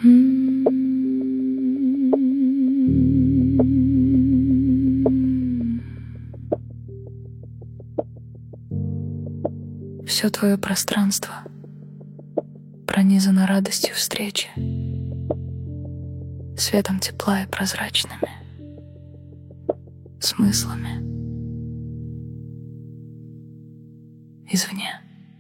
Все твое пространство пронизано радостью встречи, светом тепла и прозрачными смыслами извне.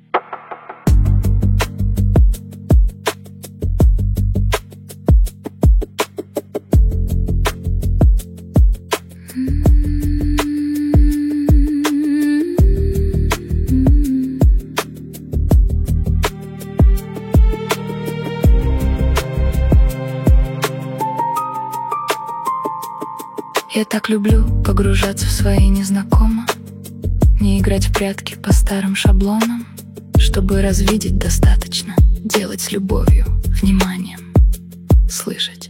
Я так люблю погружаться в свои незнакомо, не играть в прятки по старым шаблонам, чтобы развидеть достаточно, делать с любовью, вниманием, слышать.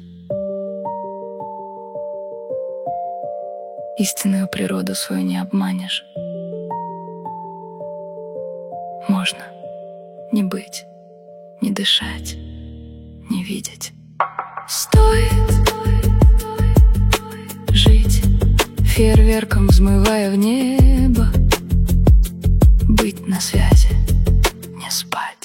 Истинную природу свою не обманешь. Можно не быть, не дышать, не видеть. Стоит жить, фейерверком взмывая в небо, быть на связи, не спать.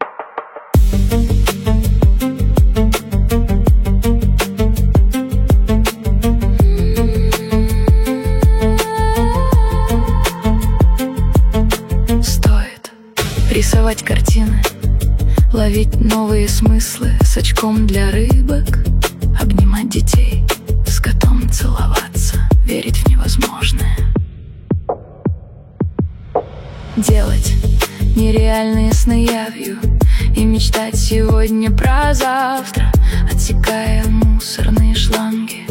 Стоит рисовать картины, ловить новые смыслы с очком для рыбок, обнимать детей, с котом целоваться, верить в невозможное, делать нереальные сны явью и мечтать сегодня про завтра, отсекая мусорные шланги.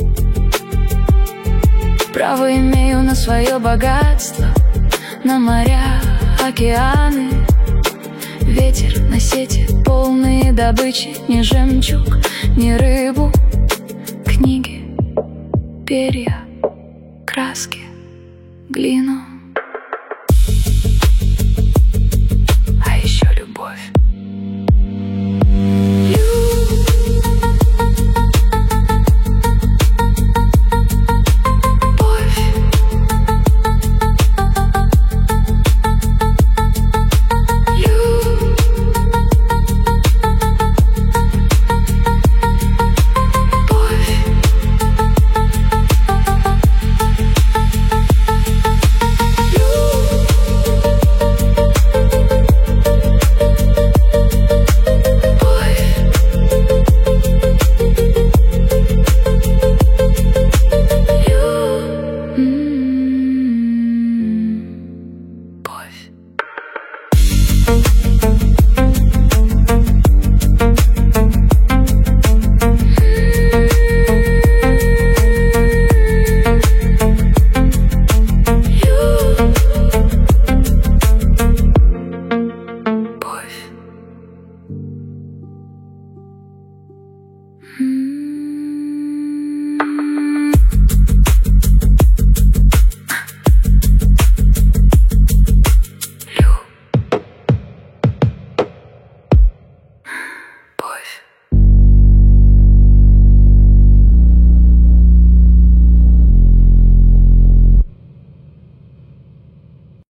Право имею на свое богатство, на моря, океаны, ветер на сети, полные добычи, ни жемчуг, ни рыбу, книги, перья, краски, глину.